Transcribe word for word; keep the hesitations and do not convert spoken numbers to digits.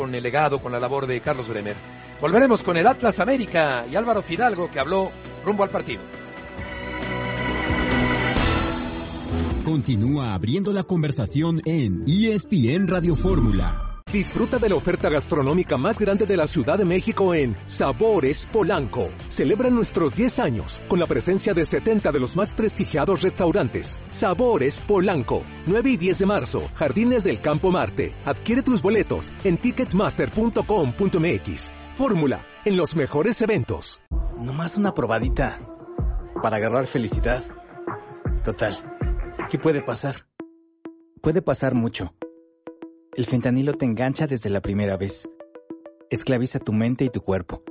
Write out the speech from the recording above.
con el legado, con la labor de Carlos Bremer. Volveremos con el Atlas América y Álvaro Fidalgo, que habló rumbo al partido. Continúa abriendo la conversación en E S P N Radio Fórmula. Disfruta de la oferta gastronómica más grande de la Ciudad de México en Sabores Polanco. Celebra nuestros diez años con la presencia de setenta de los más prestigiados restaurantes. Sabores Polanco, nueve y diez de marzo, Jardines del Campo Marte. Adquiere tus boletos en ticketmaster punto com punto m x. Fórmula, en los mejores eventos. Nomás una probadita para agarrar felicidad. Total, ¿qué puede pasar? Puede pasar mucho. El fentanilo te engancha desde la primera vez. Esclaviza tu mente y tu cuerpo.